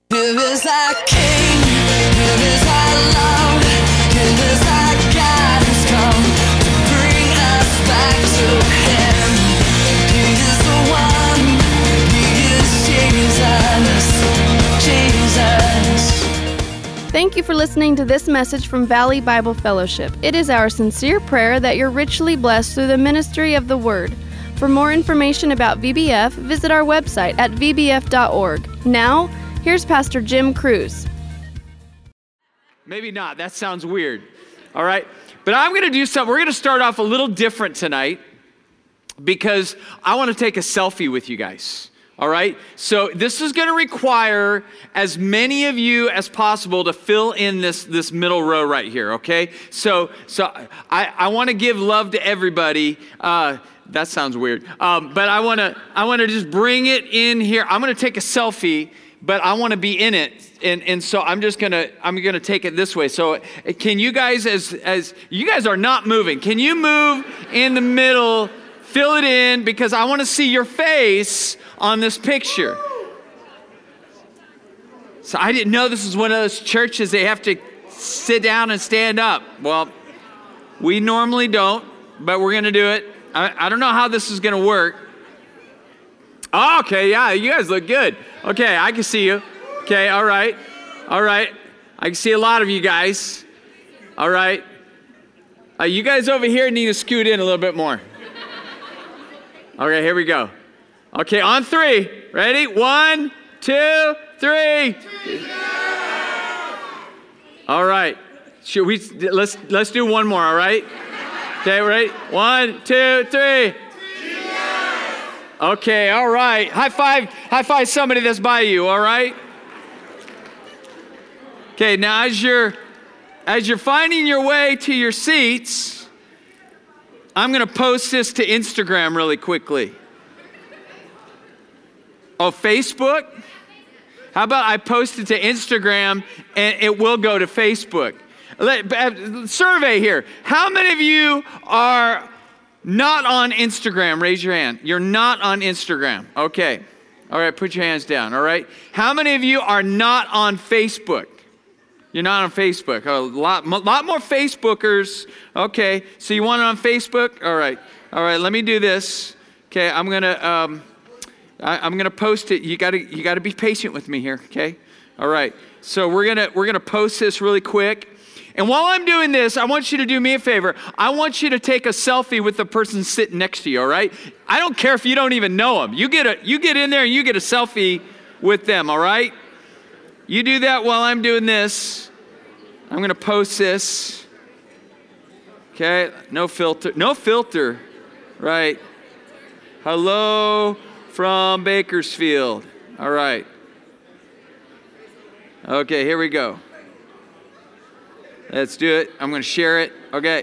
Here is our King, here is our love, here is our God who's come to bring us back to Him. He is the one, He is Jesus. Thank you for listening to this message from Valley Bible Fellowship. It is our sincere prayer that you're richly blessed through the ministry of the Word. For more information about VBF, visit our website at vbf.org. Now, here's Pastor Jim Cruz. Maybe not. That sounds weird. All right. But I'm going to do something. We're going to start off a little different tonight because I want to take a selfie with you guys. All right. So this is going to require as many of you as possible to fill in this middle row right here. Okay. So I want to give love to everybody. That sounds weird. But I want to just bring it in here. I'm going to take a selfie, but I want to be in it. And so I'm going to take it this way. So can you guys, as you guys are not moving, can you move in the middle, fill it in, because I want to see your face on this picture. So I didn't know this is one of those churches they have to sit down and stand up. Well, we normally don't, but we're going to do it. I don't know how this is going to work. Oh, okay, yeah, you guys look good. Okay, I can see you. Okay, all right. I can see a lot of you guys. All right. You guys over here need to scoot in a little bit more. Okay, here we go. Okay, on 3. Ready? 1, 2, 3. All right. Should we? Let's do one more. All right. Okay, ready? 1, 2, 3. Okay, all right. High five somebody that's by you, all right? Okay, now as you're finding your way to your seats, I'm going to post this to Instagram really quickly. Oh, Facebook? How about I post it to Instagram and it will go to Facebook? Survey here. How many of you are not on Instagram? Raise your hand. You're not on Instagram. Okay. All right, put your hands down. All right. How many of you are not on Facebook? You're not on Facebook. A lot more Facebookers. Okay. So you want it on Facebook? All right. Let me do this. Okay. I'm gonna post it. You gotta be patient with me here. Okay. All right. So we're gonna post this really quick. And while I'm doing this, I want you to do me a favor. I want you to take a selfie with the person sitting next to you, all right? I don't care if you don't even know them. You get in there and you get a selfie with them, all right? You do that while I'm doing this. I'm going to post this. Okay, no filter, right? Hello from Bakersfield. All right. Okay, here we go. Let's do it. I'm going to share it. Okay.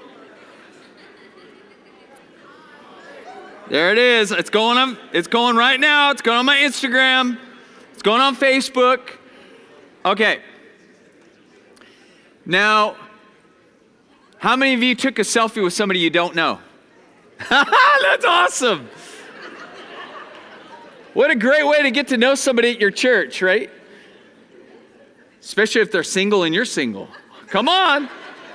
There it is. It's going right now. It's going on my Instagram. It's going on Facebook. Okay. Now, how many of you took a selfie with somebody you don't know? That's awesome. What a great way to get to know somebody at your church, right? Especially if they're single and you're single. Come on.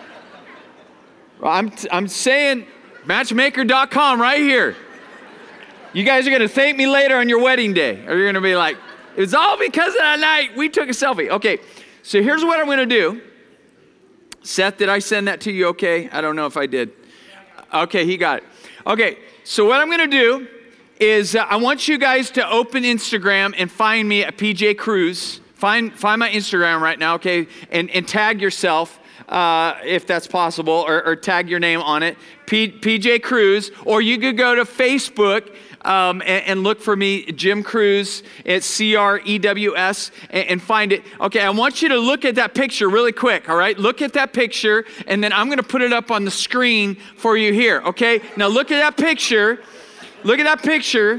I'm saying matchmaker.com right here. You guys are going to thank me later on your wedding day. Or you're going to be like, it's all because of that night we took a selfie. Okay, so here's what I'm going to do. Seth, did I send that to you okay? I don't know if I did. Okay, he got it. Okay, so what I'm going to do is I want you guys to open Instagram and find me at PJ Cruz. Find my Instagram right now, okay, and tag yourself if that's possible, or tag your name on it, PJ Cruz, or you could go to Facebook and look for me, Jim Cruz, it's Crews, and find it. Okay, I want you to look at that picture really quick, all right? Look at that picture, and then I'm going to put it up on the screen for you here, okay? Now look at that picture. Look at that picture.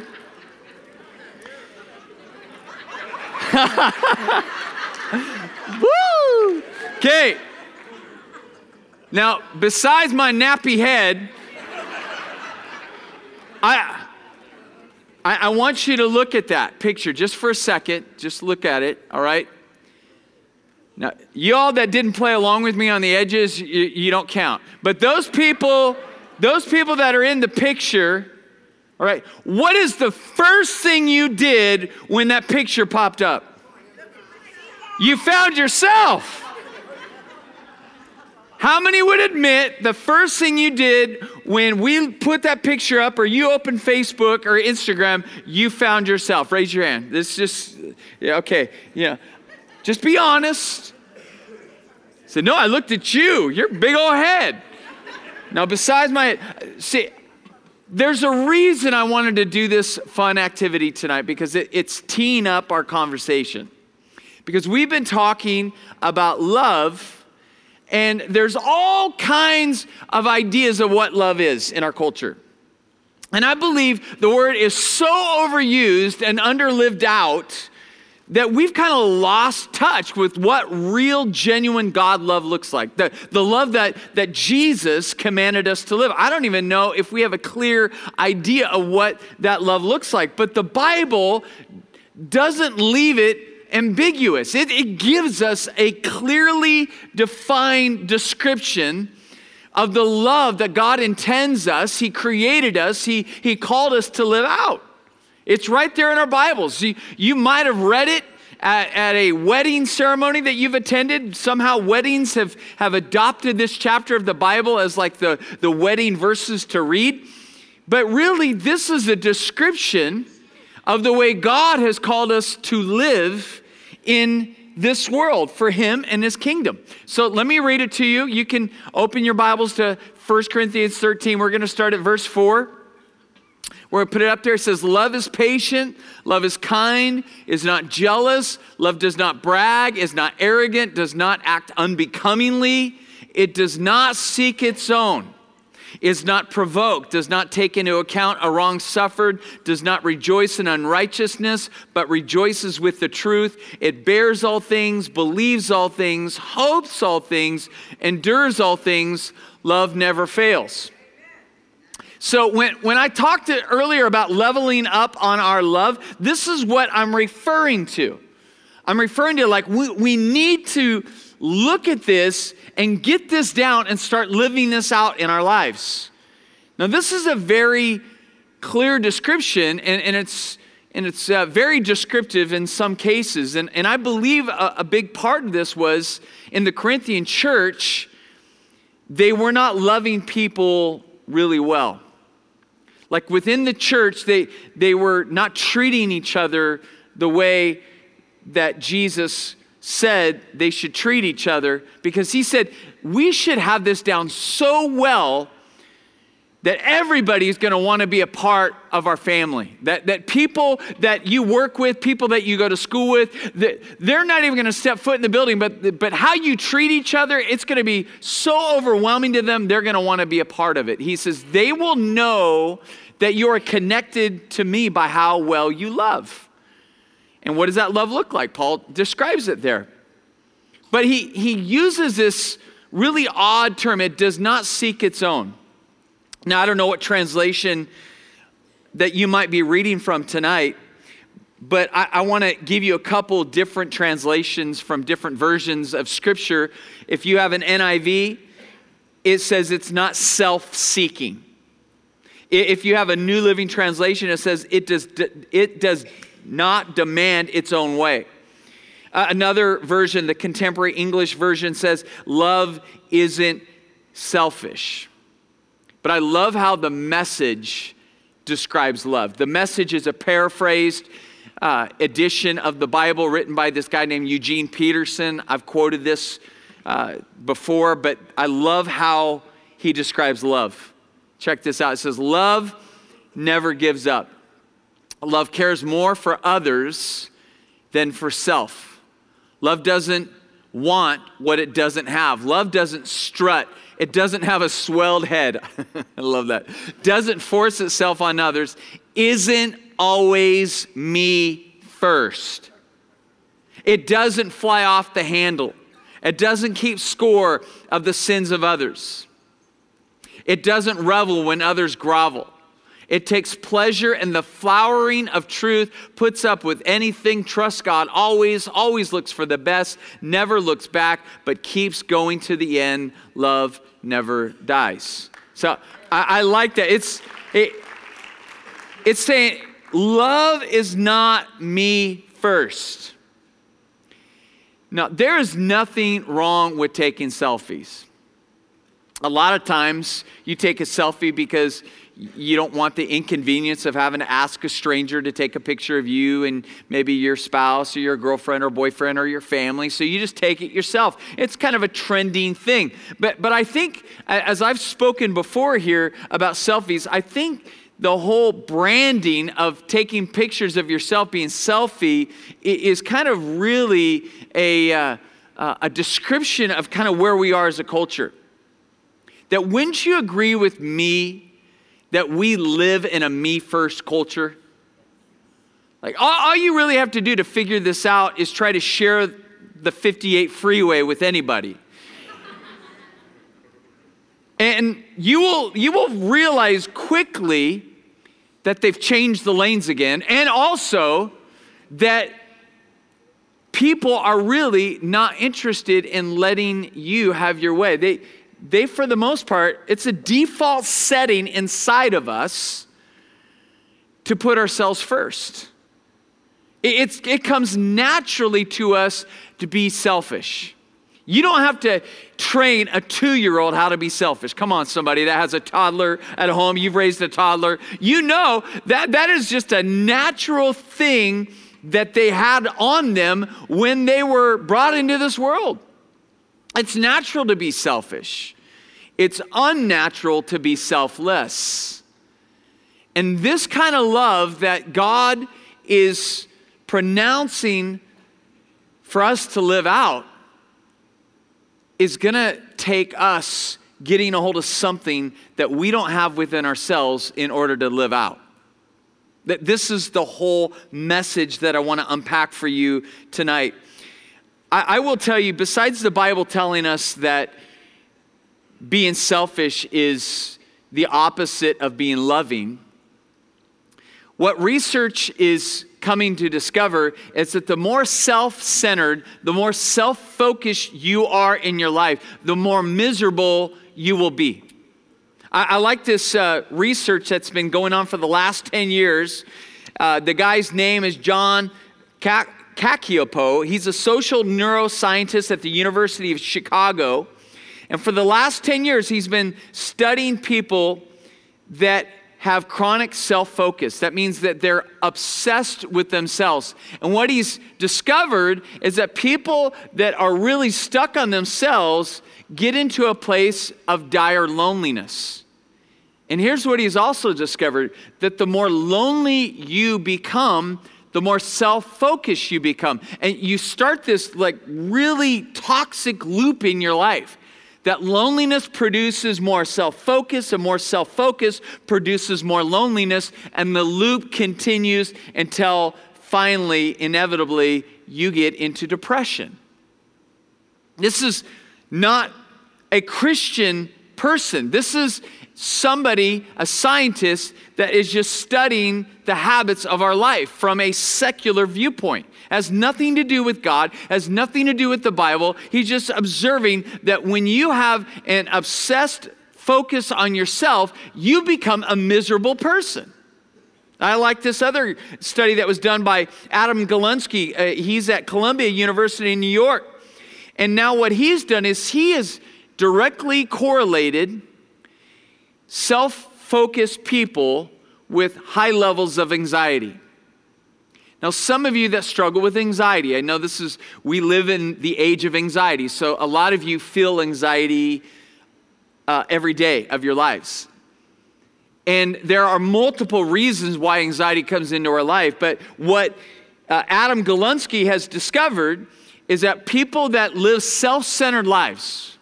Woo! Okay. Now, besides my nappy head, I want you to look at that picture just for a second. Just look at it, all right? Now, you all that didn't play along with me on the edges, you don't count. But those people that are in the picture, all right, what is the first thing you did when that picture popped up? You found yourself. How many would admit the first thing you did when we put that picture up or you opened Facebook or Instagram, you found yourself? Raise your hand. This just, yeah, okay, yeah. Just be honest. Say, no, I looked at you. You're a big old head. Now, see, there's a reason I wanted to do this fun activity tonight because it's teeing up our conversation. Because we've been talking about love. And there's all kinds of ideas of what love is in our culture. And I believe the word is so overused and underlived out that we've kind of lost touch with what real, genuine God love looks like. The love that Jesus commanded us to live. I don't even know if we have a clear idea of what that love looks like. But the Bible doesn't leave it ambiguous. It gives us a clearly defined description of the love that God intends us. He created us. He called us to live out. It's right there in our Bibles. You might have read it at a wedding ceremony that you've attended. Somehow weddings have adopted this chapter of the Bible as like the wedding verses to read. But really, this is a description of the way God has called us to live in this world for him and his kingdom. So let me read it to you. You can open your Bibles to 1 Corinthians 13. We're going to start at verse 4. We're going to put it up there. It says, love is patient, love is kind, is not jealous, love does not brag, is not arrogant, does not act unbecomingly, it does not seek its own, is not provoked, does not take into account a wrong suffered, does not rejoice in unrighteousness, but rejoices with the truth. It bears all things, believes all things, hopes all things, endures all things. Love never fails. So when I talked earlier about leveling up on our love, this is what I'm referring to. I'm referring to like we need to look at this and get this down and start living this out in our lives. Now, this is a very clear description, and it's very descriptive in some cases. And I believe a big part of this was in the Corinthian church, they were not loving people really well. Like within the church, they were not treating each other the way that Jesus said they should treat each other, because he said we should have this down so well that everybody's going to want to be a part of our family. That people that you work with, people that you go to school with, they're not even going to step foot in the building, but how you treat each other, it's going to be so overwhelming to them, they're going to want to be a part of it. He says they will know that you are connected to me by how well you love. And what does that love look like? Paul describes it there. But he uses this really odd term. It does not seek its own. Now, I don't know what translation that you might be reading from tonight, but I want to give you a couple different translations from different versions of Scripture. If you have an NIV, it says it's not self-seeking. If you have a New Living Translation, it says it does not demand its own way. Another version, the Contemporary English Version, says love isn't selfish. But I love how the Message describes love. The Message is a paraphrased edition of the Bible written by this guy named Eugene Peterson. I've quoted this before, but I love how he describes love. Check this out. It says, love never gives up. Love cares more for others than for self. Love doesn't want what it doesn't have. Love doesn't strut. It doesn't have a swelled head. I love that. Doesn't force itself on others. Isn't always me first. It doesn't fly off the handle. It doesn't keep score of the sins of others. It doesn't revel when others grovel. It takes pleasure in the flowering of truth, puts up with anything, trusts God always looks for the best, never looks back, but keeps going to the end. Love never dies. So I like that. It's saying love is not me first. Now, there is nothing wrong with taking selfies. A lot of times you take a selfie because you don't want the inconvenience of having to ask a stranger to take a picture of you and maybe your spouse or your girlfriend or boyfriend or your family. So you just take it yourself. It's kind of a trending thing. But I think, as I've spoken before here about selfies, I think the whole branding of taking pictures of yourself being selfie is kind of really a description of kind of where we are as a culture. That wouldn't you agree with me that we live in a me-first culture? Like, all you really have to do to figure this out is try to share the 58 freeway with anybody. And you will realize quickly that they've changed the lanes again, and also that people are really not interested in letting you have your way. They, for the most part, it's a default setting inside of us to put ourselves first. It comes naturally to us to be selfish. You don't have to train a 2-year-old how to be selfish. Come on, somebody that has a toddler at home, you've raised a toddler. You know that is just a natural thing that they had on them when they were brought into this world. It's natural to be selfish. It's unnatural to be selfless. And this kind of love that God is pronouncing for us to live out is going to take us getting a hold of something that we don't have within ourselves in order to live out. That this is the whole message that I want to unpack for you tonight. I will tell you, besides the Bible telling us that being selfish is the opposite of being loving, what research is coming to discover is that the more self-centered, the more self-focused you are in your life, the more miserable you will be. I like this research that's been going on for the last 10 years. The guy's name is John Cacioppo. He's a social neuroscientist at the University of Chicago. And for the last 10 years, he's been studying people that have chronic self-focus. That means that they're obsessed with themselves. And what he's discovered is that people that are really stuck on themselves get into a place of dire loneliness. And here's what he's also discovered, that the more lonely you become, the more self-focused you become. And you start this like really toxic loop in your life. That loneliness produces more self-focus, and more self-focus produces more loneliness, and the loop continues until finally, inevitably, you get into depression. This is not a Christian person. This is somebody, a scientist, that is just studying the habits of our life from a secular viewpoint. Has nothing to do with God, has nothing to do with the Bible. He's just observing that when you have an obsessed focus on yourself, you become a miserable person. I like this other study that was done by Adam Galunsky. He's at Columbia University in New York. And now what he's done is he has directly correlated self-focused people with high levels of anxiety. Now, some of you that struggle with anxiety, I know we live in the age of anxiety, so a lot of you feel anxiety every day of your lives. And there are multiple reasons why anxiety comes into our life, but what Adam Galunsky has discovered is that people that live self-centered lives,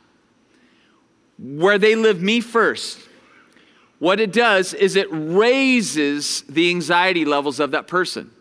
where they live me first, what it does is it raises the anxiety levels of that person.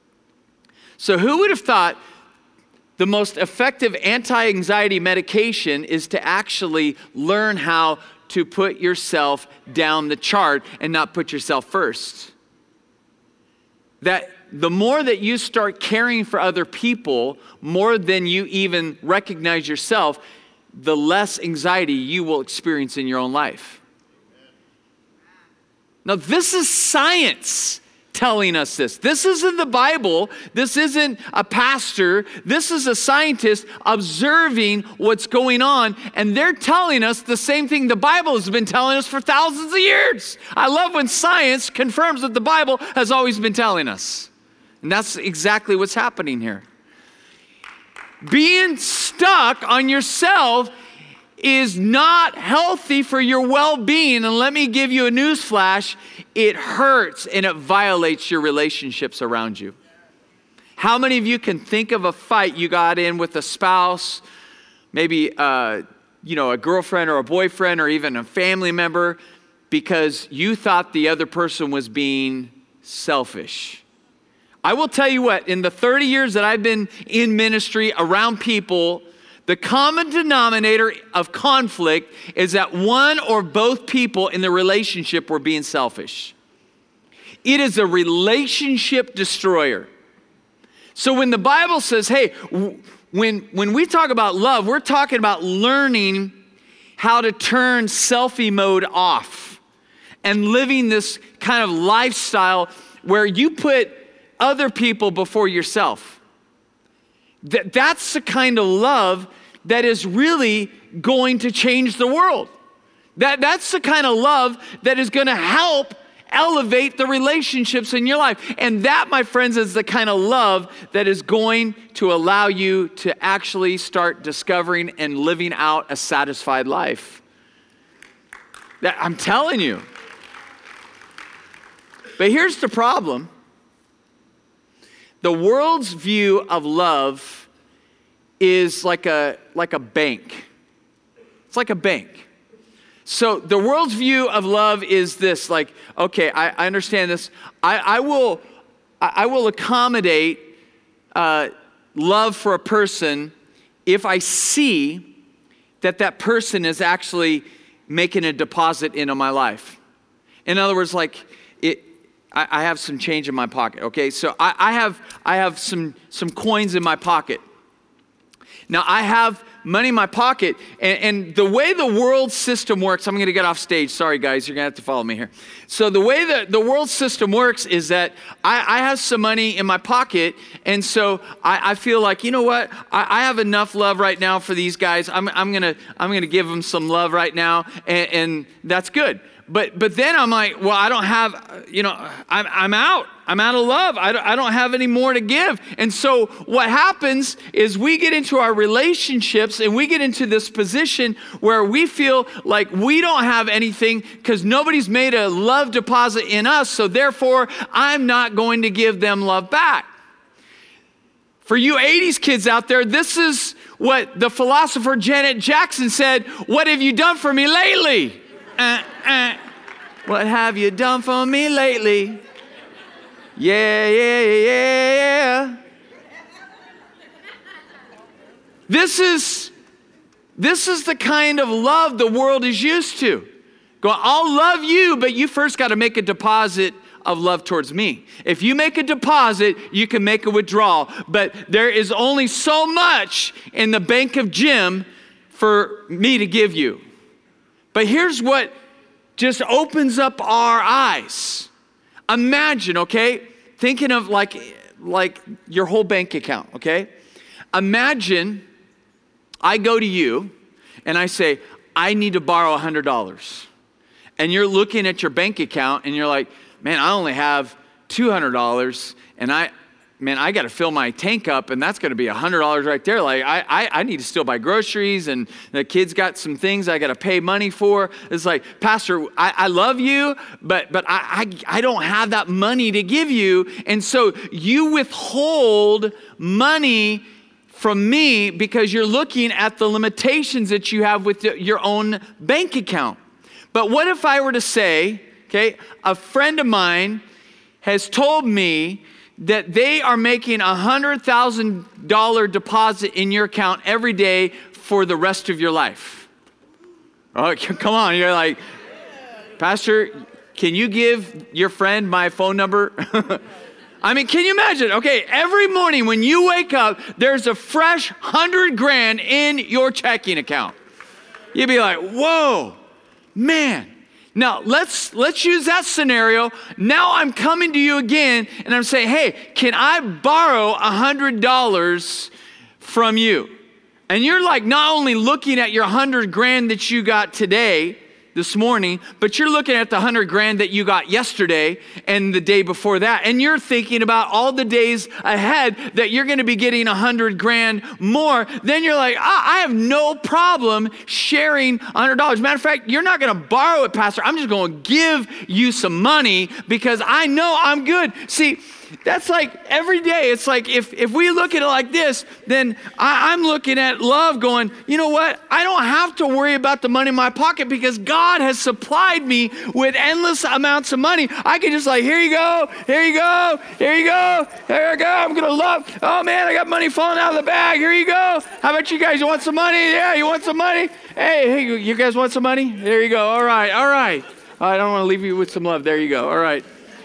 So who would have thought the most effective anti-anxiety medication is to actually learn how to put yourself down the chart and not put yourself first. That the more that you start caring for other people, more than you even recognize yourself, the less anxiety you will experience in your own life. Now, this is science telling us this. This isn't the Bible. This isn't a pastor. This is a scientist observing what's going on, and they're telling us the same thing the Bible has been telling us for thousands of years. I love when science confirms what the Bible has always been telling us. And that's exactly what's happening here. Being stuck on yourself is not healthy for your well-being. And let me give you a news flash. It hurts and it violates your relationships around you. How many of you can think of a fight you got in with a spouse, maybe a girlfriend or a boyfriend or even a family member, because you thought the other person was being selfish? I will tell you what, in the 30 years that I've been in ministry around people, the common denominator of conflict is that one or both people in the relationship were being selfish. It is a relationship destroyer. So when the Bible says, hey, when we talk about love, we're talking about learning how to turn selfie mode off and living this kind of lifestyle where you put other people before yourself. That's the kind of love that is really going to change the world. That's the kind of love that is going to help elevate the relationships in your life. And that, my friends, is the kind of love that is going to allow you to actually start discovering and living out a satisfied life. I'm telling you. But here's the problem. The world's view of love is like a bank. It's like a bank. So the world's view of love is this, like, okay, I understand this. I will accommodate love for a person if I see that person is actually making a deposit into my life. In other words, like, I have some change in my pocket, okay? So I have some coins in my pocket. Now, I have money in my pocket, and the way the world system works, I'm going to get off stage. Sorry, guys, you're going to have to follow me here. So the way that the world system works is that I have some money in my pocket, and so I feel like, you know what? I have enough love right now for these guys. I'm gonna give them some love right now, and that's good. But then I'm like, well, I don't have, I'm out. I'm out of love. I don't have any more to give. And so what happens is we get into our relationships and we get into this position where we feel like we don't have anything because nobody's made a love deposit in us. So therefore, I'm not going to give them love back. For you 80s kids out there, this is what the philosopher Janet Jackson said, "What have you done for me lately?" What have you done for me lately? Yeah. This is the kind of love the world is used to. Go, I'll love you, but you first got to make a deposit of love towards me. If you make a deposit, you can make a withdrawal. But there is only so much in the bank of Jim for me to give you. But here's what just opens up our eyes. Imagine, okay, thinking of like your whole bank account, okay? Imagine I go to you and I say, I need to borrow $100. And you're looking at your bank account and you're like, man, I only have $200 and I got to fill my tank up, and that's going to be $100 right there. Like, I need to still buy groceries, and the kids got some things I got to pay money for. It's like, Pastor, I love you, but I don't have that money to give you. And so you withhold money from me because you're looking at the limitations that you have with your own bank account. But what if I were to say, okay, a friend of mine has told me that they are making $100,000 deposit in your account every day for the rest of your life. Oh, come on. You're like, Pastor, can you give your friend my phone number? I mean, can you imagine? Okay, every morning when you wake up, there's a fresh $100,000 in your checking account. You'd be like, whoa, man. Now, let's use that scenario. Now I'm coming to you again, and I'm saying, hey, can I borrow $100 from you? And you're like not only looking at your $100,000 that you got today, this morning, but you're looking at the $100,000 that you got yesterday and the day before that. And you're thinking about all the days ahead that you're going to be getting $100,000 more. Then you're like, I have no problem sharing $100. Matter of fact, you're not going to borrow it, Pastor. I'm just going to give you some money because I know I'm good. See, that's like every day. It's like if we look at it like this, then I'm looking at love going, you know what? I don't have to worry about the money in my pocket because God has supplied me with endless amounts of money. I can just like, here you go, here you go, here you go, here you go. I'm going to love. Oh man, I got money falling out of the bag. Here you go. How about you guys? You want some money? Yeah, you want some money? Hey, you guys want some money? There you go. All right. I don't want to leave you with some love. There you go. All right.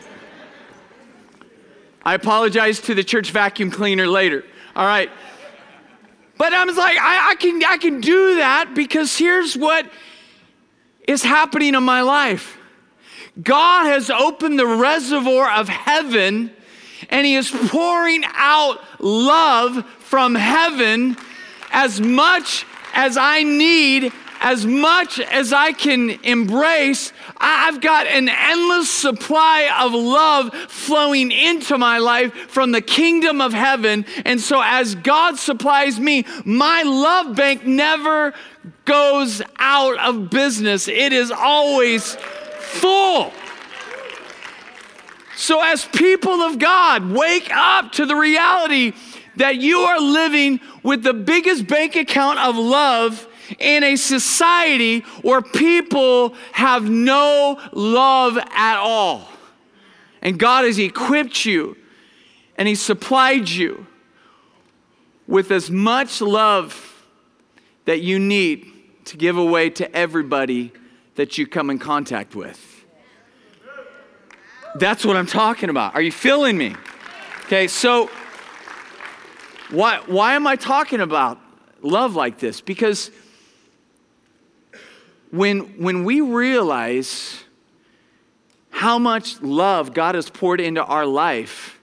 I apologize to the church vacuum cleaner later. All right. But I was like, I can do that because here's what is happening in my life. God has opened the reservoir of heaven and he is pouring out love from heaven as much as I need, as much as I can embrace. I've got an endless supply of love flowing into my life from the kingdom of heaven. And so as God supplies me, my love bank never goes out of business. It is always full. So as people of God, wake up to the reality that you are living with the biggest bank account of love in a society where people have no love at all. And God has equipped you and he supplied you with as much love that you need to give away to everybody that you come in contact with. That's what I'm talking about. Are you feeling me? Okay, so why am I talking about love like this? Because when we realize how much love God has poured into our life,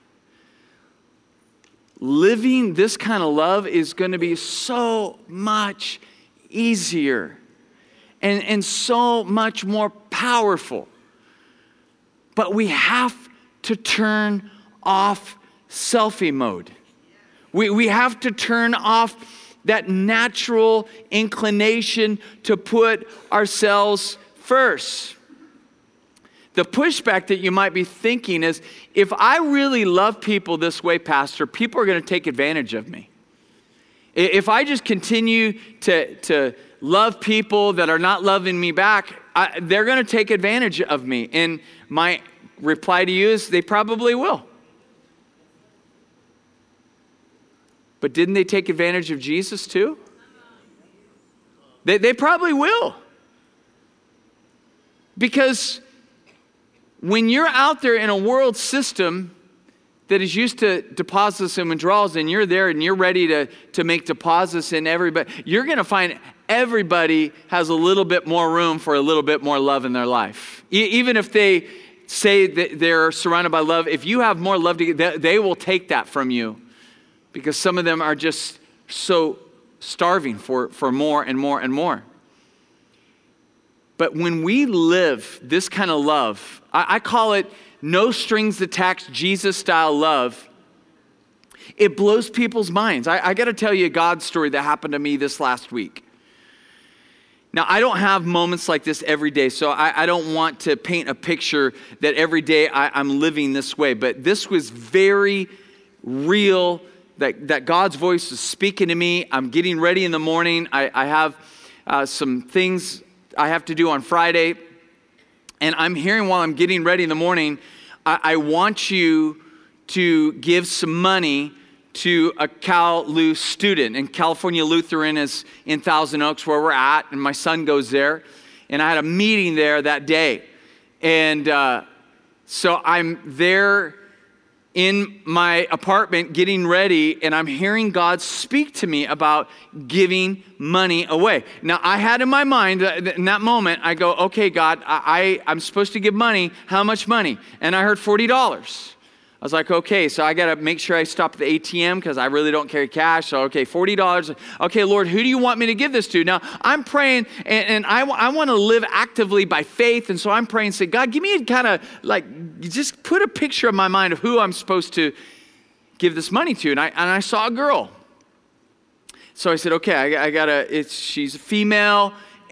living this kind of love is going to be so much easier and so much more powerful. But we have to turn off selfie mode. We have to turn off that natural inclination to put ourselves first. The pushback that you might be thinking is, if I really love people this way, Pastor, people are going to take advantage of me. If I just continue to love people that are not loving me back, they're going to take advantage of me. And my reply to you is, they probably will. But didn't they take advantage of Jesus too? They probably will. Because when you're out there in a world system that is used to deposits and withdrawals, and you're there and you're ready to make deposits in everybody, you're going to find everybody has a little bit more room for a little bit more love in their life. Even if they say that they're surrounded by love, if you have more love to give, they will take that from you. Because some of them are just so starving for more and more and more. But when we live this kind of love, I call it no strings attached, Jesus-style love, it blows people's minds. I got to tell you a God story that happened to me this last week. Now, I don't have moments like this every day, so I don't want to paint a picture that every day I'm living this way. But this was very real, that God's voice is speaking to me. I'm getting ready in the morning. I have some things I have to do on Friday. And I'm hearing while I'm getting ready in the morning, I want you to give some money to a Cal Lu student. And California Lutheran is in Thousand Oaks where we're at, and my son goes there. And I had a meeting there that day. And so I'm there in my apartment getting ready, and I'm hearing God speak to me about giving money away. Now, I had in my mind, in that moment, I go, okay, God, I'm supposed to give money. How much money? And I heard $40. I was like, okay, so I got to make sure I stop at the ATM because I really don't carry cash. So, okay, $40. Okay, Lord, who do you want me to give this to? Now, I'm praying, and I want to live actively by faith. And so I'm praying, say, God, give me kind of like, just put a picture in my mind of who I'm supposed to give this money to. And I saw a girl. So I said, okay, I got to, she's a female,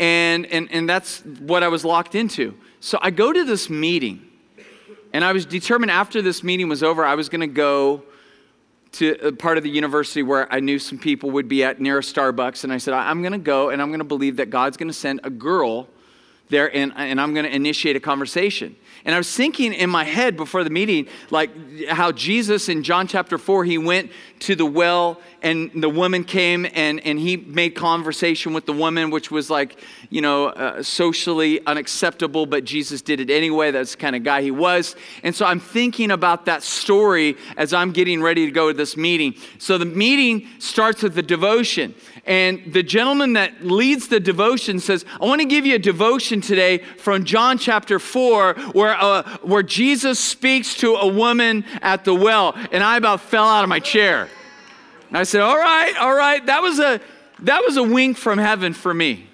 and that's what I was locked into. So I go to this meeting. And I was determined after this meeting was over, I was going to go to a part of the university where I knew some people would be at near a Starbucks. And I said, I'm going to go and I'm going to believe that God's going to send a girl there and I'm going to initiate a conversation. And I was thinking in my head before the meeting, like how Jesus in John chapter 4, he went to the well and the woman came and he made conversation with the woman, which was like, socially unacceptable, but Jesus did it anyway. That's the kind of guy he was. And so I'm thinking about that story as I'm getting ready to go to this meeting. So the meeting starts with the devotion. And the gentleman that leads the devotion says, I want to give you a devotion today from John chapter 4, where Jesus speaks to a woman at the well. And I about fell out of my chair. And I said, all right. That was a wink from heaven for me.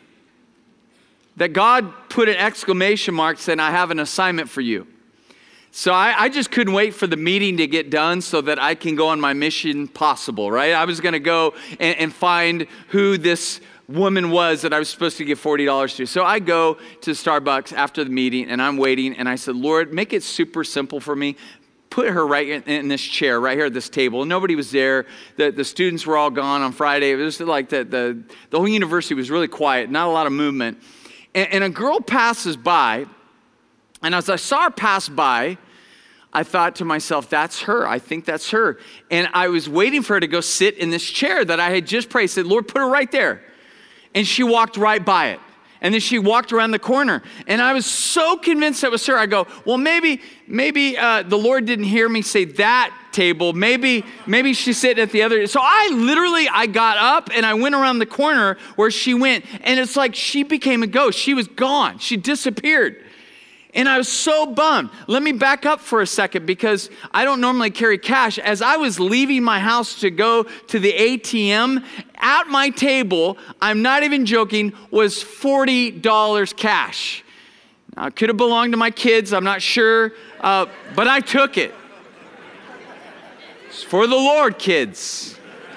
That God put an exclamation mark saying, I have an assignment for you. So I just couldn't wait for the meeting to get done so that I can go on my mission possible, right? I was going to go and find who this woman was that I was supposed to give $40 to. So I go to Starbucks after the meeting and I'm waiting and I said, Lord, make it super simple for me. Put her right in this chair, right here at this table. Nobody was there. The students were all gone on Friday. It was like the whole university was really quiet, not a lot of movement. And a girl passes by, and as I saw her pass by, I thought to myself, that's her. I think that's her. And I was waiting for her to go sit in this chair that I had just prayed. I said, Lord, put her right there. And she walked right by it. And then she walked around the corner. And I was so convinced that was her. I go, well, maybe the Lord didn't hear me say that table. Maybe she's sitting at the other. So I got up and I went around the corner where she went. And it's like she became a ghost. She was gone. She disappeared. And I was so bummed. Let me back up for a second because I don't normally carry cash. As I was leaving my house to go to the ATM, at my table, I'm not even joking, was $40 cash. Now, it could have belonged to my kids, I'm not sure, but I took it. It's for the Lord, kids.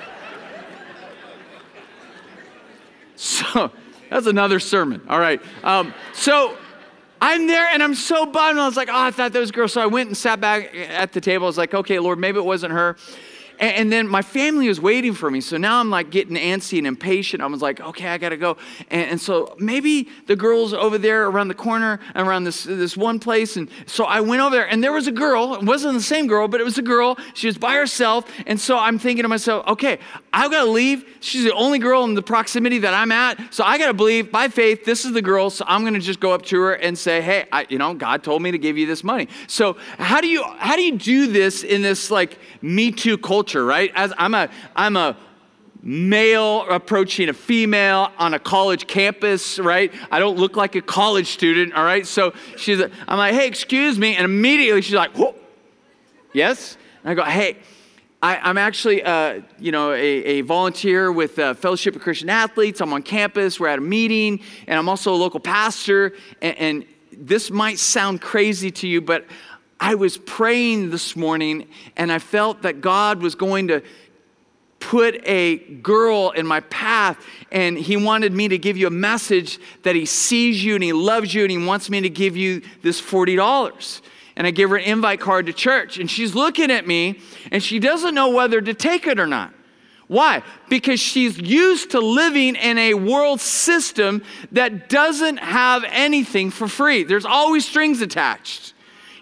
So, that's another sermon. All right. So I'm there and I'm so bummed. I was like, I thought that was a girl. So I went and sat back at the table. I was like, okay, Lord, maybe it wasn't her. And then my family was waiting for me. So now I'm like getting antsy and impatient. I was like, okay, I got to go. And so maybe the girl's over there around the corner, around this one place. And so I went over there and there was a girl. It wasn't the same girl, but it was a girl. She was by herself. And so I'm thinking to myself, okay, I've got to leave. She's the only girl in the proximity that I'm at. So I got to believe by faith, this is the girl. So I'm going to just go up to her and say, hey, God told me to give you this money. So how do you do this in this like Me Too culture? Right? As I'm a male approaching a female on a college campus, right? I don't look like a college student, all right? So I'm like, hey, excuse me. And immediately she's like, whoa, yes? And I go, hey, I'm actually, a volunteer with Fellowship of Christian Athletes. I'm on campus. We're at a meeting. And I'm also a local pastor. And this might sound crazy to you, but I was praying this morning and I felt that God was going to put a girl in my path and he wanted me to give you a message that he sees you and he loves you and he wants me to give you this $40. And I gave her an invite card to church and she's looking at me and she doesn't know whether to take it or not. Why? Because she's used to living in a world system that doesn't have anything for free. There's always strings attached.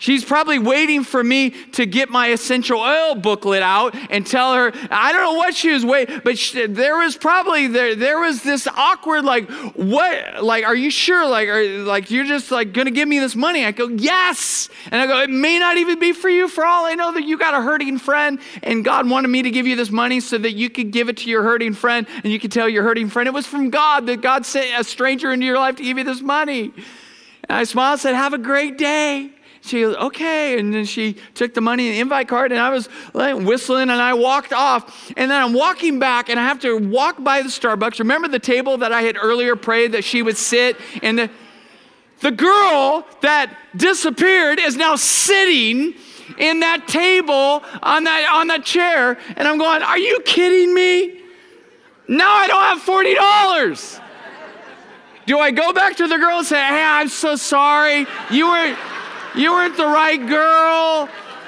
She's probably waiting for me to get my essential oil booklet out and tell her, I don't know what she was waiting, but there was this awkward, like, what, like, are you sure? Like you're just like going to give me this money? I go, yes. And I go, it may not even be for you. For all I know that you got a hurting friend and God wanted me to give you this money so that you could give it to your hurting friend and you could tell your hurting friend it was from God, that God sent a stranger into your life to give you this money. And I smiled and said, have a great day. She goes, okay. And then she took the money and the invite card and I was like whistling and I walked off. And then I'm walking back and I have to walk by the Starbucks. Remember the table that I had earlier prayed that she would sit? And the girl that disappeared is now sitting in that table on that chair. And I'm going, are you kidding me? Now I don't have $40. Do I go back to the girl and say, hey, I'm so sorry. You weren't the right girl.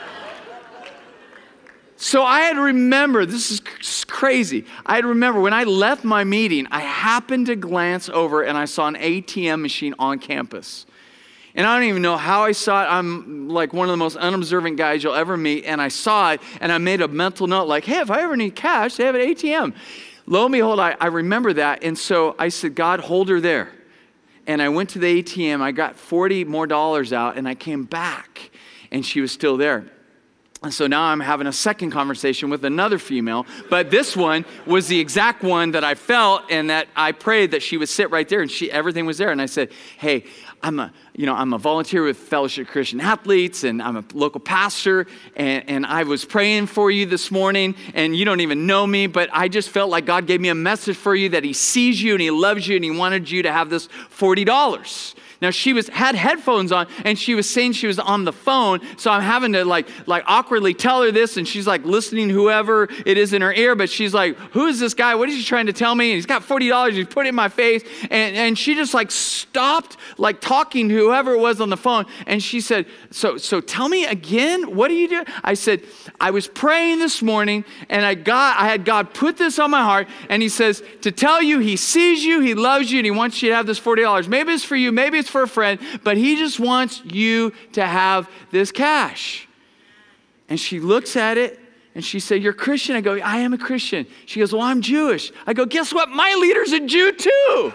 So I had to remember, this is crazy. I had to remember when I left my meeting, I happened to glance over and I saw an ATM machine on campus. And I don't even know how I saw it. I'm like one of the most unobservant guys you'll ever meet. And I saw it and I made a mental note like, hey, if I ever need cash, they have an ATM. Lo and behold, I remember that. And so I said, God, hold her there. And I went to the ATM, I got $40 more out, and I came back, and she was still there. And so now I'm having a second conversation with another female, but this one was the exact one that I felt and that I prayed that she would sit right there, and everything was there. And I said, hey, I'm a volunteer with Fellowship Christian Athletes, and I'm a local pastor, and I was praying for you this morning, and you don't even know me, but I just felt like God gave me a message for you that he sees you and he loves you and he wanted you to have this $40. Now she had headphones on and she was saying she was on the phone. So I'm having to like awkwardly tell her this, and she's like listening whoever it is in her ear, but she's like, who is this guy? What is he trying to tell me? And he's got $40. He's put it in my face. And she just like stopped like talking to whoever it was on the phone. And she said, so tell me again, what are you doing? I said, I was praying this morning and I had God put this on my heart, and he says to tell you he sees you, he loves you, and he wants you to have this $40. Maybe it's for you, maybe it's for a friend, but he just wants you to have this cash. And she looks at it and she said, you're a Christian? I go, I am a Christian. She goes, well, I'm Jewish. I go, guess what? My leader's a Jew too.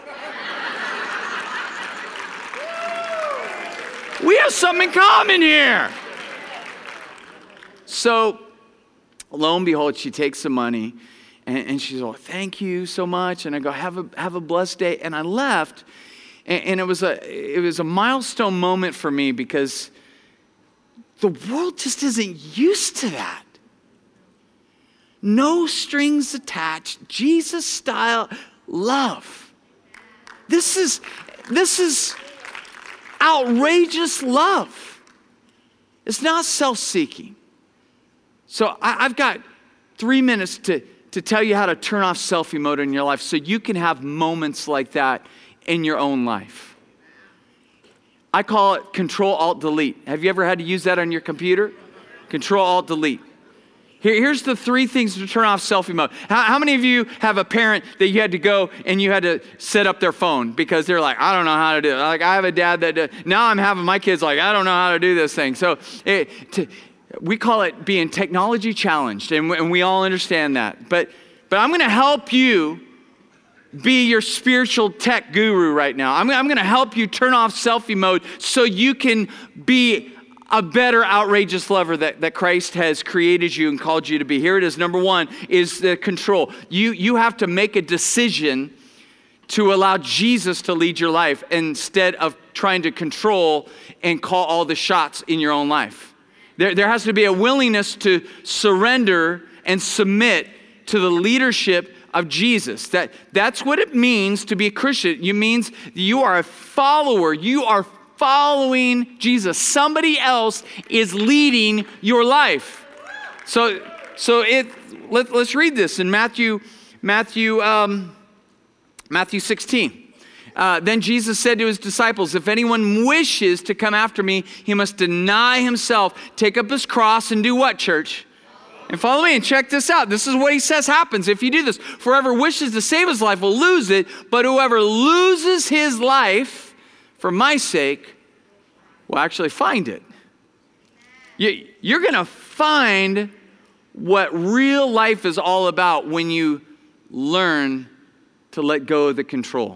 We have something in common here. So lo and behold, she takes the money and she's like, thank you so much. And I go, have a blessed day. And I left. And it was a milestone moment for me because the world just isn't used to that. No strings attached, Jesus style love. This is outrageous love. It's not self-seeking. So I've got 3 minutes to tell you how to turn off selfie mode in your life so you can have moments like that in your own life. I call it Control-Alt-Delete. Have you ever had to use that on your computer? Control-Alt-Delete. Here's the 3 things to turn off selfie mode. How many of you have a parent that you had to go and you had to set up their phone because they're like, I don't know how to do it. Like I have a dad that now I'm having my kids like, I don't know how to do this thing. So we call it being technology challenged, and we all understand that. But I'm going to help you be your spiritual tech guru right now. I'm going to help you turn off selfie mode so you can be a better outrageous lover that Christ has created you and called you to be. Here it is. Number 1 is the control. You have to make a decision to allow Jesus to lead your life instead of trying to control and call all the shots in your own life. There has to be a willingness to surrender and submit to the leadership of Jesus. That's what it means to be a Christian. It means you are a follower. You are following Jesus. Somebody else is leading your life. So let's read this in Matthew 16. Then Jesus said to his disciples, if anyone wishes to come after me, he must deny himself, take up his cross, and do what, church? And follow me and check this out. This is what he says happens if you do this. For whoever wishes to save his life will lose it, but whoever loses his life for my sake will actually find it. You're going to find what real life is all about when you learn to let go of the control.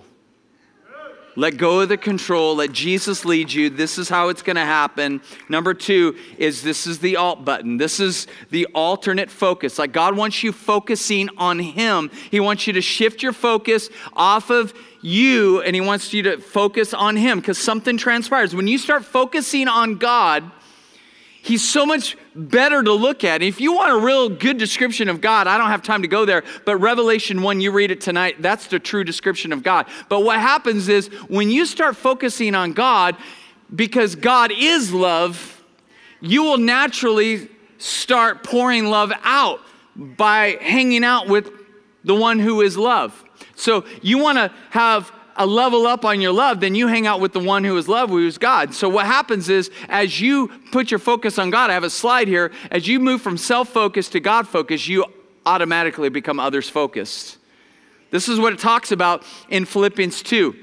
Let go of the control. Let Jesus lead you. This is how it's going to happen. Number 2 is this is the alt button. This is the alternate focus. Like God wants you focusing on Him. He wants you to shift your focus off of you, and He wants you to focus on Him because something transpires. When you start focusing on God, He's so much better to look at. If you want a real good description of God, I don't have time to go there, but Revelation 1, you read it tonight, that's the true description of God. But what happens is when you start focusing on God, because God is love, you will naturally start pouring love out by hanging out with the one who is love. So you want to have a level up on your love, then you hang out with the one who is love, who is God. So what happens is, as you put your focus on God, I have a slide here, as you move from self-focused to God-focused, you automatically become others-focused. This is what it talks about in Philippians 2.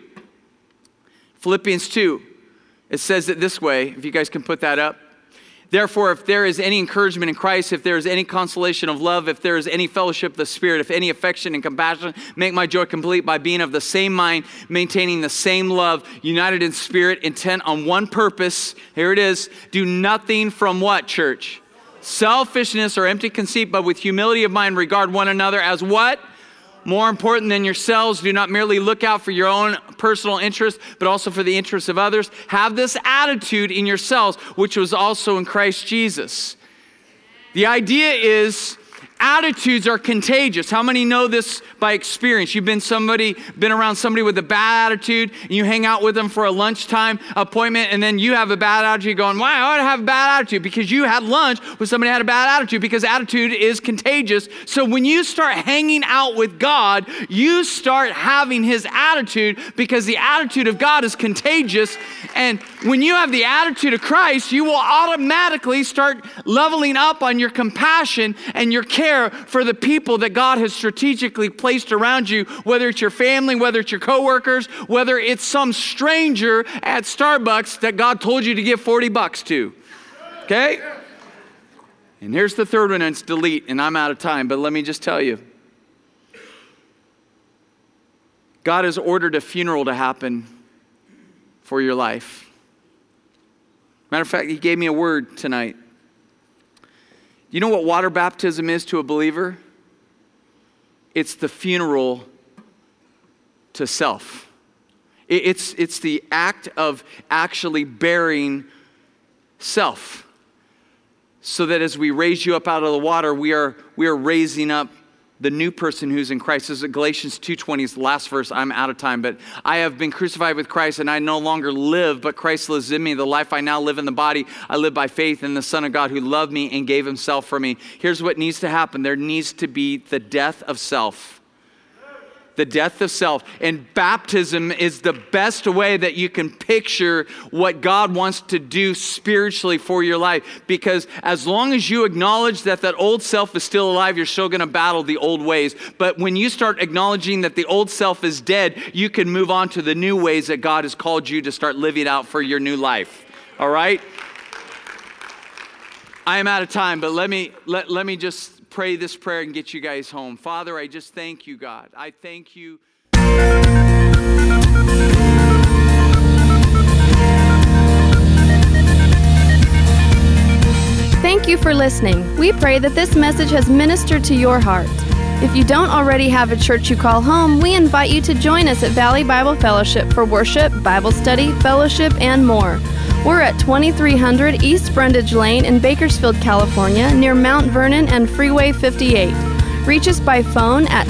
Philippians 2, it says it this way, if you guys can put that up. Therefore, if there is any encouragement in Christ, if there is any consolation of love, if there is any fellowship of the Spirit, if any affection and compassion, make my joy complete by being of the same mind, maintaining the same love, united in spirit, intent on one purpose. Here it is. Do nothing from what, church? Selfishness or empty conceit, but with humility of mind regard one another as what? More important than yourselves. Do not merely look out for your own personal interest, but also for the interests of others. Have this attitude in yourselves, which was also in Christ Jesus. The idea is attitudes are contagious. How many know this by experience? You've been around somebody with a bad attitude, and you hang out with them for a lunchtime appointment, and then you have a bad attitude going, why I ought to have a bad attitude? Because you had lunch with somebody who had a bad attitude, because attitude is contagious. So when you start hanging out with God, you start having His attitude, because the attitude of God is contagious. And when you have the attitude of Christ, you will automatically start leveling up on your compassion and your care for the people that God has strategically placed around you, whether it's your family, whether it's your coworkers, whether it's some stranger at Starbucks that God told you to give $40 to. Okay? And here's the third one, and it's delete, and I'm out of time, but let me just tell you. God has ordered a funeral to happen for your life. Matter of fact, He gave me a word tonight. You know what water baptism is to a believer? It's the funeral to self. It's the act of actually burying self. So that as we raise you up out of the water, we are raising up the new person who's in Christ. This is Galatians 2:20 is the last verse. I'm out of time, but I have been crucified with Christ, and I no longer live, but Christ lives in me. The life I now live in the body, I live by faith in the Son of God who loved me and gave Himself for me. Here's what needs to happen. There needs to be the death of self. The death of self. And baptism is the best way that you can picture what God wants to do spiritually for your life. Because as long as you acknowledge that old self is still alive, you're still going to battle the old ways. But when you start acknowledging that the old self is dead, you can move on to the new ways that God has called you to start living out for your new life. All right? I am out of time, but let me just pray this prayer and get you guys home. Father, I just thank you, God. I thank you. Thank you for listening. We pray that this message has ministered to your heart. If you don't already have a church you call home, we invite you to join us at Valley Bible Fellowship for worship, Bible study, fellowship, and more. We're at 2300 East Brundage Lane in Bakersfield, California, near Mount Vernon and Freeway 58. Reach us by phone at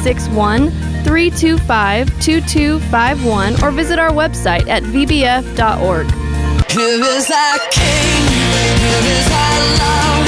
661-325-2251 or visit our website at vbf.org. Here is our King, here is our love.